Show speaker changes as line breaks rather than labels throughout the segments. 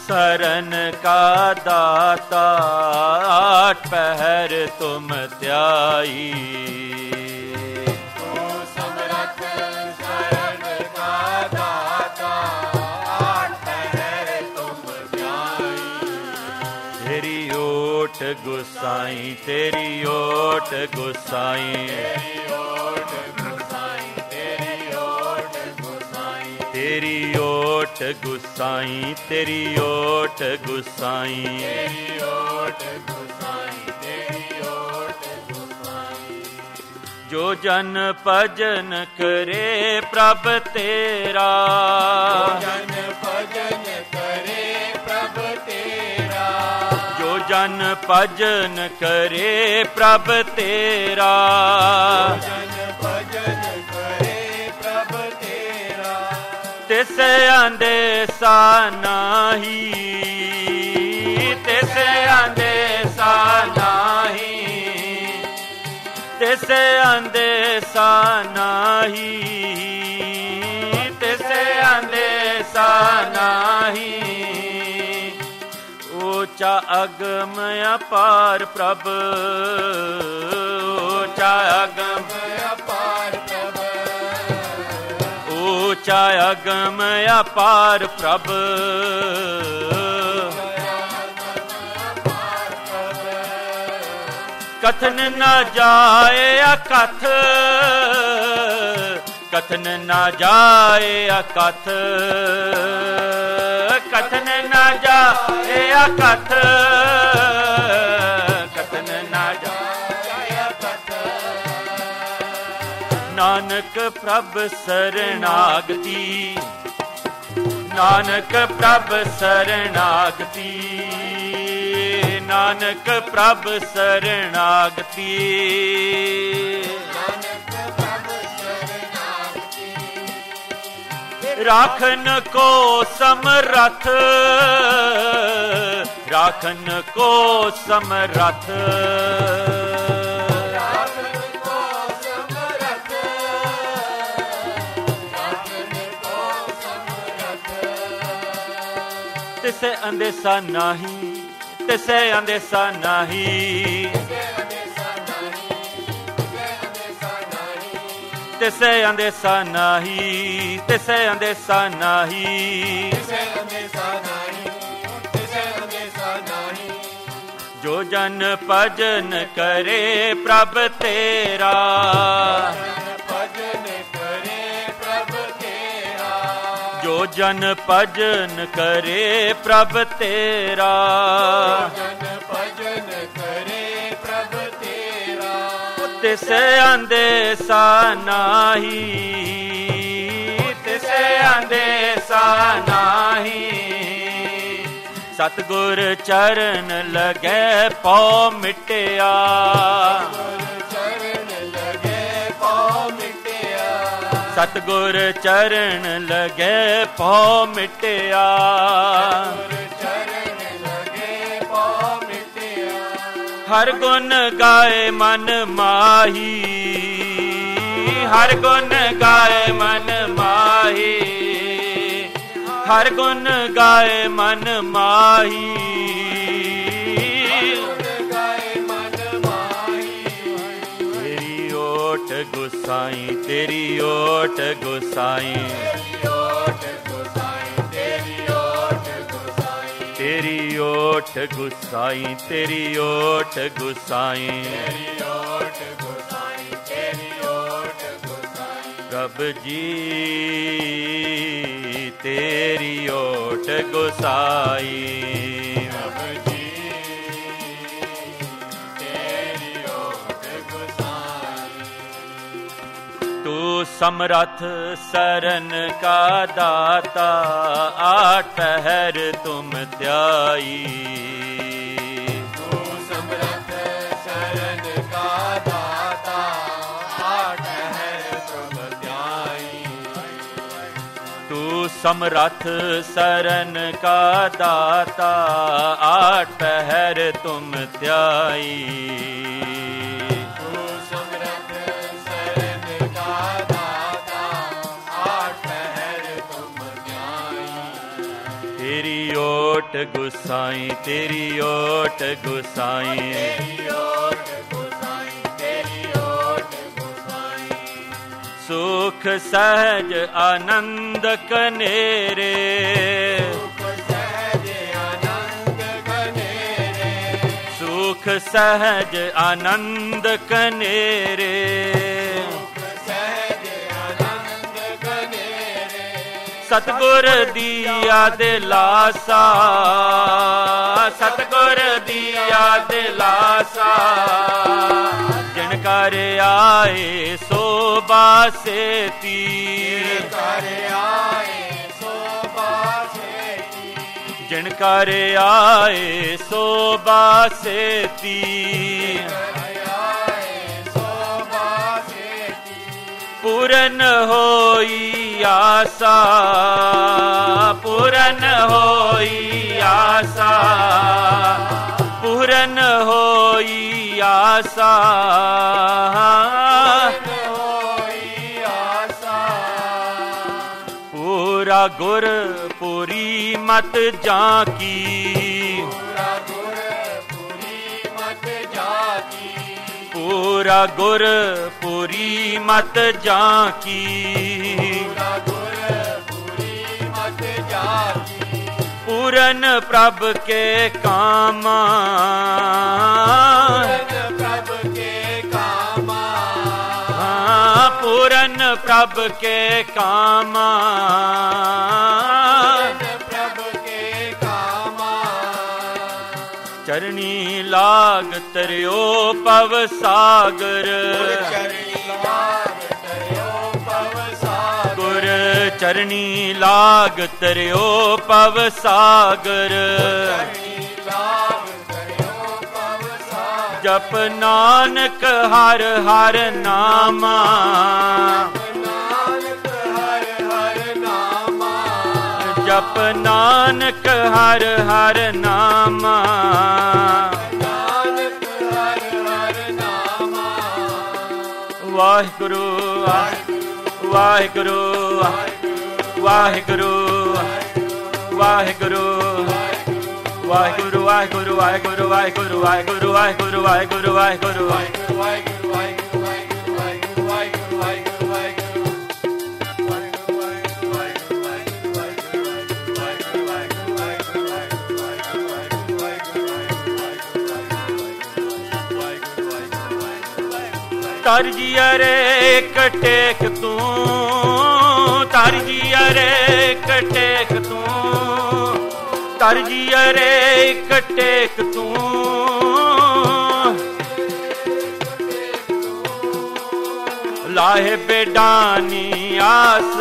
शरण का दाता आठ पहर तुम त्याई।
तू समरथ शरण का दाता आठ पहर तुम त्याई।
तेरी ओट गुसाई, तेरी ओट गुसाई, तेरी ओट गुसाई, तेरी ओट गुसाई,
तेरी ओट गुसाई, तेरी ओट गुसाई।
जो जन भजन करे प्रभ तेरा,
जन भजन करे प्रभ तेरा,
जो जन भजन करे प्रभ तेरा,
जन भजन करे प्रभ तेरा।
तिस अंदेसा नाही, तिस अंदेसा नाही, तिस अंदेसा नाही, तिस अंदेसा नाही। ऊंचा अगम अपार प्रभ, ऊंचा अगम
अपार प्रभ,
ऊंचा अगम अपार प्रभ। कथन न जाए अकथ, कथन न जाए अकथ, कथन न जाए अकथ, कथन न जाए अकथ। नानक प्रभ शरणागति, नानक प्रभ शरणागति, नानक प्रभ शरणागति। राखन को समरथ, राखन को समरथ, तिसे अंदेसा नाही, तिसे अंदेसा नाही, तिसे अंदेसा नाही, तिसे अंदेसा नाही। जो जन भजन करे प्रभ तेरा, जो जन भजन करे प्रभ तेरा,
भजन करे प्रभ तेरा।
तिसे अंदेसा नाही, तिसे अंदेसा नाही। सतगुर चरण लगे पौ मिटिया, सतगुर चरण लगे पौ मिटिया। हर गुण गाए मन माही, हर गुण गाए मन माही, हर गुण गाए मन माही। तेरी ओट गुसाई, तेरी ओट गुसाई, तेरी ओट गुसाई, तेरी ओट गुसाई। प्रभ जी तेरी ओट गुसाई, तू समरथ शरण का दाता आठ पहर तुम त्याई।
तू समरथ शरण का दाता आठ पहर तुम त्याई।
तू समरथ शरण का दाता आठ पहर तुम त्याई। तेरी ओट ਓਟ ਗੁਸਾਈ ਤੇਰੀ ਓਟ ਗੁਸਾਈ ਸੁਖ ਸਹਿਜ ਆਨੰਦ ਕਨੇਰੇ ਸੁਖ ਸਹਿਜ ਆਨੰਦ ਕਨੇਰੇ ਸਤਿਗੁਰ ਦੀਆ ਦਿਲਾਸਾ ਸਤਿਗੁਰ ਦੀਆ ਦਿਲਾਸਾ ਜਿਨ ਕਰ ਆਏ ਸੋ ਬਾਸੇਤੀ ਜਿਨ ਕਰ ਆਏ ਸੋ ਬਾਸੇਤੀ ਪੂਰਨ ਹੋਈ ਆਸਾ ਪੂਰਨ ਹੋਈ ਆਸਾ ਪੂਰਨ ਹੋਈ ਆਸਾ ਪੂਰਾ ਗੁਰ ਪੂਰੀ ਮਤ ਜਾਂਕੀ ਪੂਰਾ ਗੁਰ ਪੂਰੀ ਮਤ ਜਾਂਕੀ ਪੂਰਨ ਪ੍ਰਭ ਕੇ ਕਾਮਾ ਪੂਰਨ ਪ੍ਰਭ ਕੇ ਕਾਮਾ ਚਰਣੀ ਲਾਗ ਤਰਿਓ ਪਵ ਸਾਗਰ ਗੁਰ ਚਰਣੀ ਲਾਗ ਤਰਿਓ ਪਵ ਸਾਗਰ ਜਪ ਨਾਨਕ ਹਰ ਹਰ ਨਾਮਾ ਜਪ ਨਾਨਕ ਹਰ ਹਰ ਨਾਮਾ ਵਾਹਿਗੁਰੂ ਵਾਹਿਗੁਰੂ ਵਾਹਿਗੁਰੂ ਵਾਹਿਗੁਰੂ ਵਾਹਿਗੁਰੂ ਵਾਹਿਗੁਰੂ ਵਾਹਿਗੁਰੂ ਵਾਹਿਗੁਰੂ ਵਾਹਿਗੁਰੂ ਵਾਹਿਗੁਰੂ ਵਾਹਿਗੁਰੂ ਵਾਹਿਗੁਰੂ ਤਰ ਜੀਆ ਰੇ ਇੱਕ ਟੇਕ ਤੂੰ ਤਰ ਜੀਆ ਰੇ ਇੱਕ ਟੇਕ ਤੂੰ ਤਰ ਜੀਆ ਰੇ ਇੱਕ ਟੇਕ ਤੂੰ ਲਾਹੇ ਬੇਡਾਨੀ ਆਸ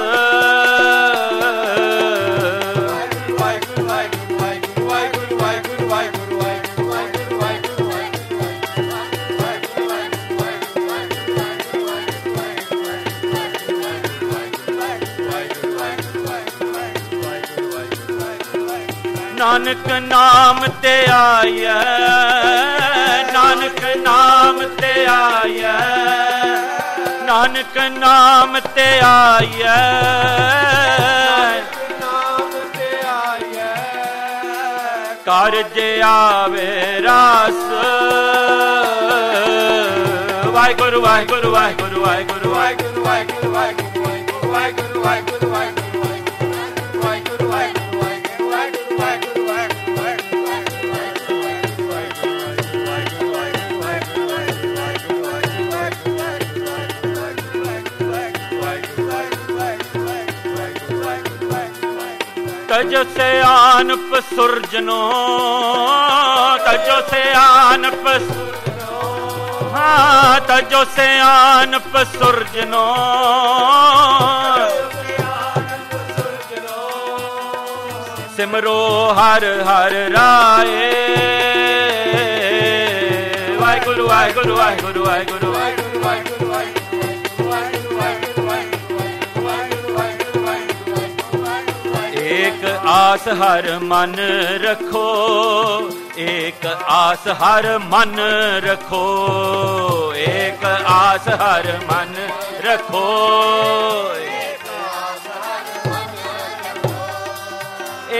ਨਾਨਕ ਨਾਮ ਤੇ ਆਇਆ ਨਾਨਕ ਨਾਮ ਤੇ ਆਇਆ ਨਾਨਕ ਨਾਮ ਤੇ ਆਇਆ ਕਾਰਜ ਆਵੇ ਰਾਸ ਵਾਹਿਗੁਰੂ ਵਾਹਿਗੁਰੂ ਵਾਹਿਗੁਰੂ ਵਾਹਿਗੁਰੂ ਵਾਹਿਗੁਰੂ ਵਾਹਿਗੁਰੂ ਵਾਹਿਗੁਰੂ ਵਾਹਿਗੁਰੂ ਤਜੋ ਸਿਆਨਪ ਸੁਰਜਨੋ ਤਜੋ ਸਿਆਨਪ ਹਾਂ ਤਜੋ ਸਿਆਨਪ ਸੁਰਜਨੋ ਸਿਮਰੋ ਹਰ ਹਰ ਰਾਏ ਵਾਹਿਗੁਰੂ ਵਾਹਿਗੁਰੂ ਵਾਹਿਗੁਰੂ ਵਾਹਿਗੁਰੂ ਏਕ ਆਸ ਹਰ ਮਨ ਰੱਖੋ ਏਕ ਆਸ ਹਰ ਮਨ ਰੱਖੋ ਏਕ ਆਸ ਹਰ ਮਨ ਰੱਖੋ